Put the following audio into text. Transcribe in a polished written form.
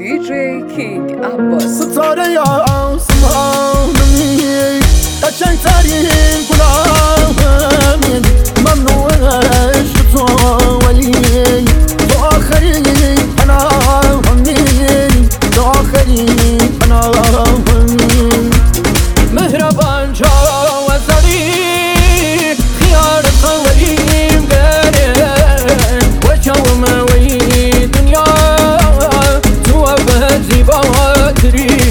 DJ King Abbas ستاره یا آسمانی قشنگترین گلامین ممنوعش تو ولی تو آخری پناهمی تو آخری پناهمی مهربان جاوزاری خیار قولیم گره و جوم وی دنیا تو به زیباتری